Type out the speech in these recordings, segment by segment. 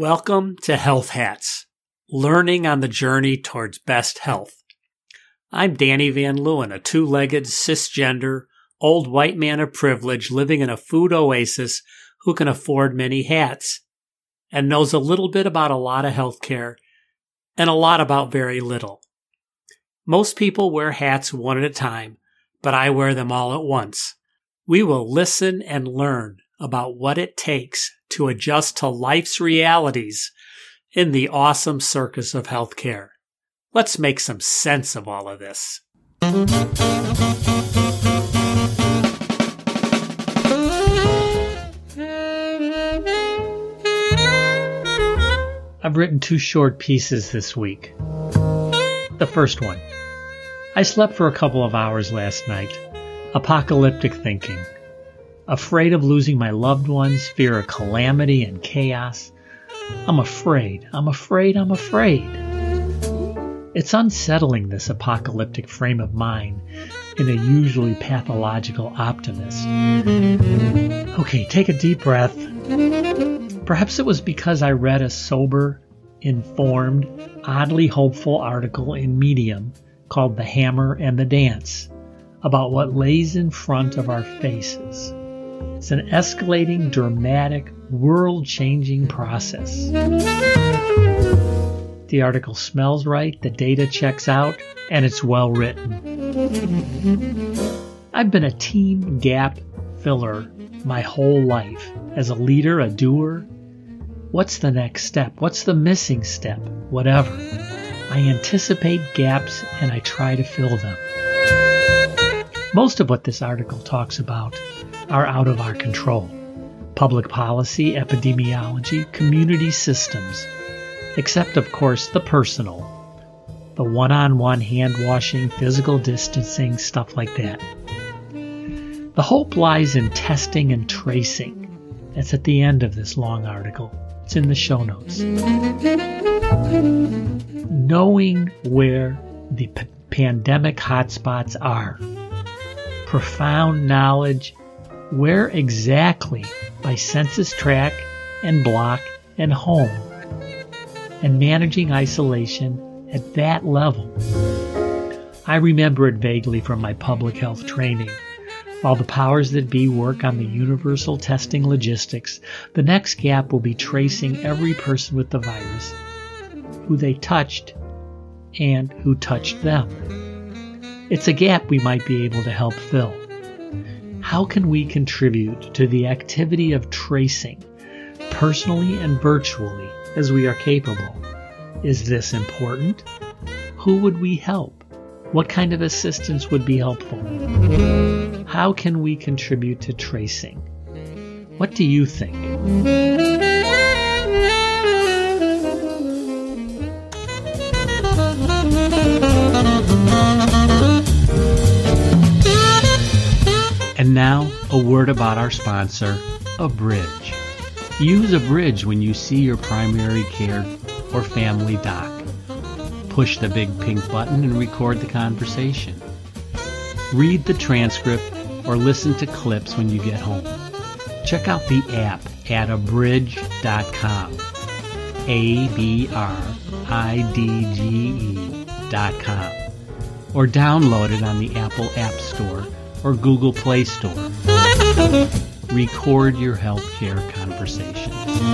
Welcome to Health Hats, learning on the journey towards best health. I'm Danny Van Leeuwen, a two-legged, cisgender, old white man of privilege living in a food oasis who can afford many hats and knows a little bit about a lot of healthcare and a lot about very little. Most people wear hats one at a time, but I wear them all at once. We will listen and learn about what it takes to adjust to life's realities in the awesome circus of healthcare. Let's make some sense of all of this. I've written two short pieces this week. The first one. I slept for a couple of hours last night. Apocalyptic thinking. Afraid of losing my loved ones, fear of calamity and chaos. I'm afraid. It's unsettling, this apocalyptic frame of mind in a usually pathological optimist. Okay, take a deep breath. Perhaps it was because I read a sober, informed, oddly hopeful article in Medium called The Hammer and the Dance about what lays in front of our faces. It's an escalating, dramatic, world-changing process. The article smells right, the data checks out, and it's well written. I've been a team gap filler my whole life. As a leader, a doer. What's the next step? What's the missing step? Whatever. I anticipate gaps and I try to fill them. Most of what this article talks about are out of our control. Public policy, epidemiology, community systems. Except, of course, the personal. The one-on-one hand-washing, physical distancing, stuff like that. The hope lies in testing and tracing. That's at the end of this long article. It's in the show notes. Knowing where the pandemic hotspots are. Profound knowledge where exactly by census tract and block and home, and managing isolation at that level. I remember it vaguely from my public health training. While the powers that be work on the universal testing logistics, the next gap will be tracing every person with the virus, who they touched, and who touched them. It's a gap we might be able to help fill. How can we contribute to the activity of tracing, personally and virtually, as we are capable? Is this important? Who would we help? What kind of assistance would be helpful? How can we contribute to tracing? What do you think? And now, a word about our sponsor, Abridge. Use Abridge when you see your primary care or family doc. Push the big pink button and record the conversation. Read the transcript or listen to clips when you get home. Check out the app at abridge.com. abridge.com. Or download it on the Apple App Store or Google Play Store. Record your healthcare conversations.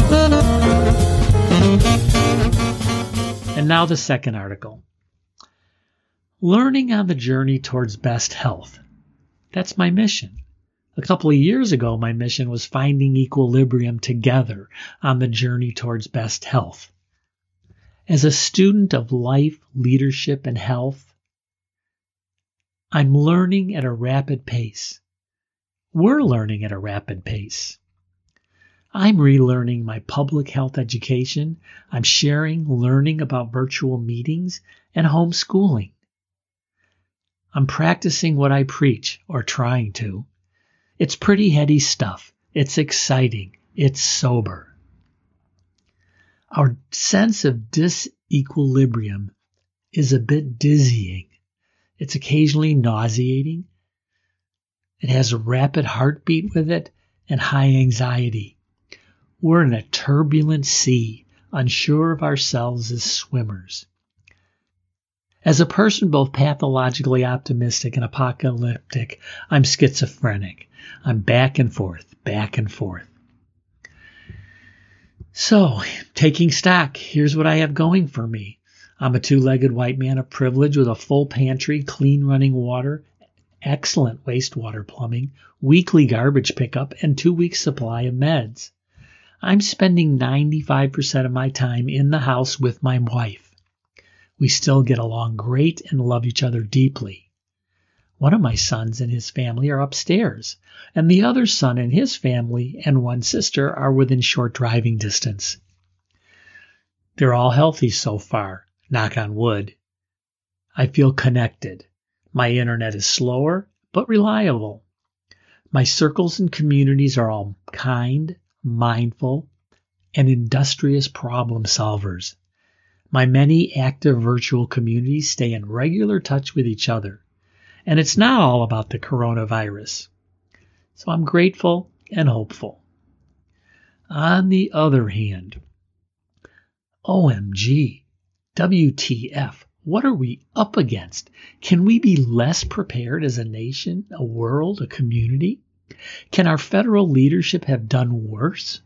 And now the second article. Learning on the journey towards best health. That's my mission. A couple of years ago, my mission was finding equilibrium together on the journey towards best health. As a student of life, leadership, and health, I'm learning at a rapid pace. We're learning at a rapid pace. I'm relearning my public health education. I'm sharing, learning about virtual meetings and homeschooling. I'm practicing what I preach, or trying to. It's pretty heady stuff. It's exciting. It's sober. Our sense of disequilibrium is a bit dizzying. It's occasionally nauseating. It has a rapid heartbeat with it and high anxiety. We're in a turbulent sea unsure of ourselves as swimmers. As a person both pathologically optimistic and apocalyptic, I'm schizophrenic. I'm back and forth, back and forth. So, taking stock, here's what I have going for me. I'm a two-legged white man of privilege with a full pantry, clean running water, excellent wastewater plumbing, weekly garbage pickup, and 2 weeks supply of meds. I'm spending 95% of my time in the house with my wife. We still get along great and love each other deeply. One of my sons and his family are upstairs, and the other son and his family and one sister are within short driving distance. They're all healthy so far, knock on wood. I feel connected. My internet is slower, but reliable. My circles and communities are all kind, mindful, and industrious problem solvers. My many active virtual communities stay in regular touch with each other. And it's not all about the coronavirus. So I'm grateful and hopeful. On the other hand, OMG, WTF, what are we up against? Can we be less prepared as a nation, a world, a community? Can our federal leadership have done worse?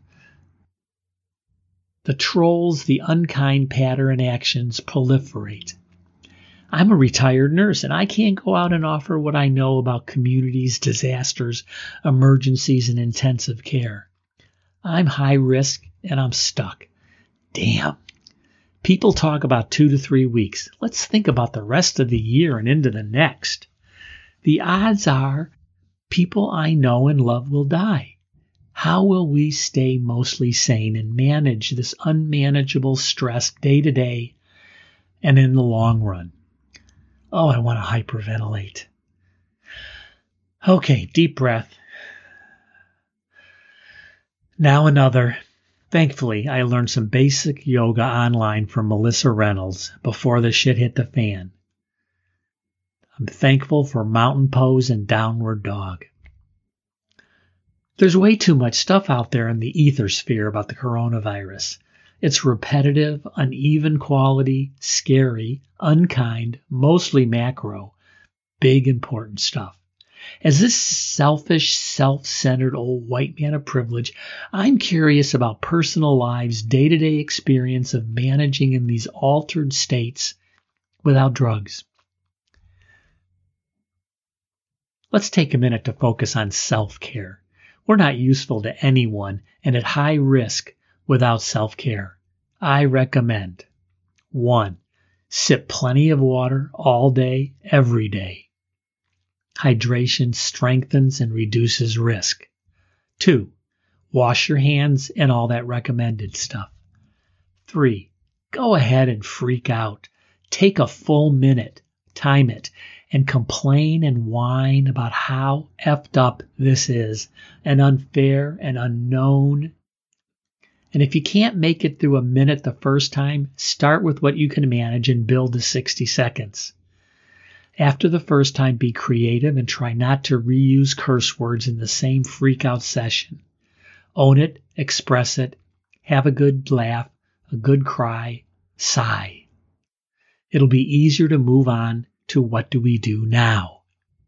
The trolls, the unkind pattern actions proliferate. I'm a retired nurse, and I can't go out and offer what I know about communities, disasters, emergencies, and intensive care. I'm high risk, and I'm stuck. Damn. People talk about 2 to 3 weeks. Let's think about the rest of the year and into the next. The odds are people I know and love will die. How will we stay mostly sane and manage this unmanageable stress day to day and in the long run? Oh, I want to hyperventilate. Okay, deep breath. Now another. Thankfully, I learned some basic yoga online from Melissa Reynolds before the shit hit the fan. I'm thankful for mountain pose and downward dog. There's way too much stuff out there in the ethersphere about the coronavirus. It's repetitive, uneven quality, scary, unkind, mostly macro, big important stuff. As this selfish, self-centered old white man of privilege, I'm curious about personal lives' day-to-day experience of managing in these altered states without drugs. Let's take a minute to focus on self-care. We're not useful to anyone and at high risk without self-care. I recommend 1. Sip plenty of water all day, every day. Hydration strengthens and reduces risk. 2. Wash your hands and all that recommended stuff. 3. Go ahead and freak out. Take a full minute, time it, and complain and whine about how effed up this is, and unfair and unknown. And if you can't make it through a minute the first time, start with what you can manage and build to 60 seconds. After the first time, be creative and try not to reuse curse words in the same freak-out session. Own it, express it, have a good laugh, a good cry, sigh. It'll be easier to move on to what do we do now.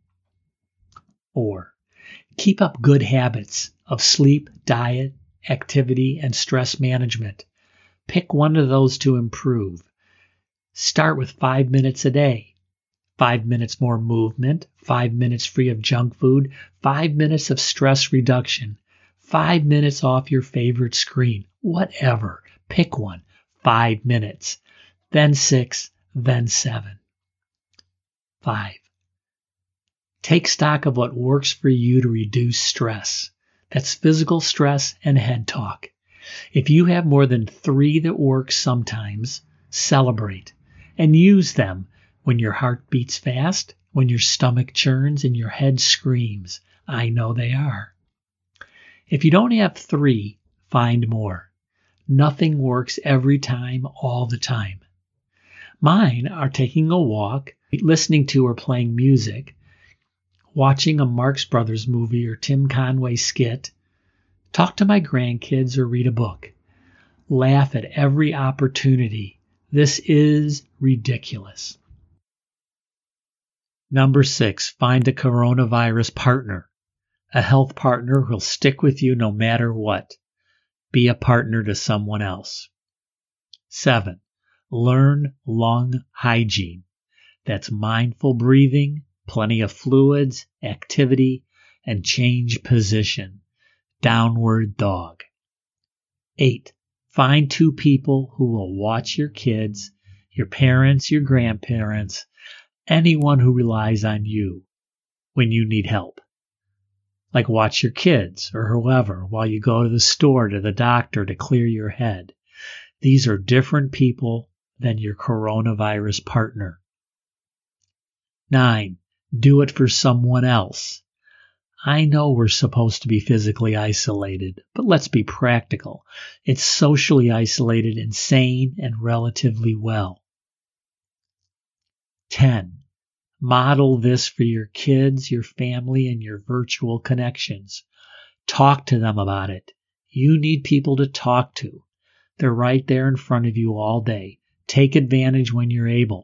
4. Keep up good habits of sleep, diet, activity, and stress management. Pick one of those to improve. Start with 5 minutes a day. 5 minutes more movement, 5 minutes free of junk food, 5 minutes of stress reduction, 5 minutes off your favorite screen, whatever. Pick one. 5 minutes. Then 6, then 7. 5. Take stock of what works for you to reduce stress. That's physical stress and head talk. If you have more than 3 that work sometimes, celebrate and use them when your heart beats fast, when your stomach churns and your head screams. I know they are. If you don't have 3, find more. Nothing works every time, all the time. Mine are taking a walk, listening to or playing music, watching a Marx Brothers movie or Tim Conway skit, talk to my grandkids or read a book. laugh at every opportunity. This is ridiculous. Number 6, find a coronavirus partner. A health partner who'll stick with you no matter what. Be a partner to someone else. 7, learn lung hygiene. That's mindful breathing, plenty of fluids, activity, and change position. Downward dog. 8, find 2 people who will watch your kids, your parents, your grandparents, anyone who relies on you when you need help. Like watch your kids or whoever while you go to the store, to the doctor to clear your head. These are different people than your coronavirus partner. 9, do it for someone else. I know we're supposed to be physically isolated, but let's be practical. It's socially isolated, insane, and relatively well. 10, model this for your kids, your family, and your virtual connections. Talk to them about it. You need people to talk to. They're right there in front of you all day. Take advantage when you're able.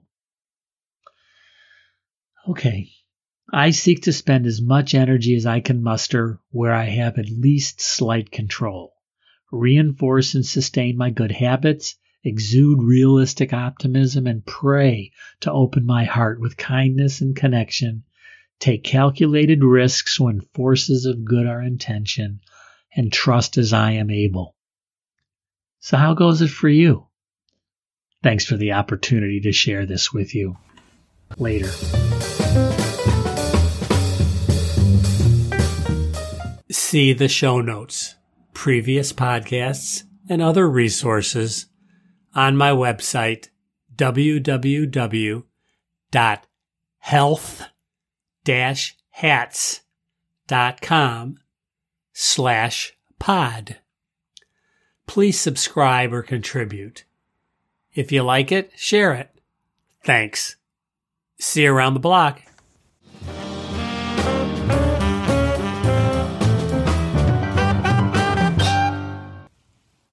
Okay. I seek to spend as much energy as I can muster where I have at least slight control. Reinforce and sustain my good habits, exude realistic optimism, and pray to open my heart with kindness and connection, take calculated risks when forces of good are in tension, and trust as I am able. So how goes it for you? Thanks for the opportunity to share this with you. Later. See the show notes, previous podcasts, and other resources on my website, www.health-hats.com/pod. Please subscribe or contribute. If you like it, share it. Thanks. See you around the block.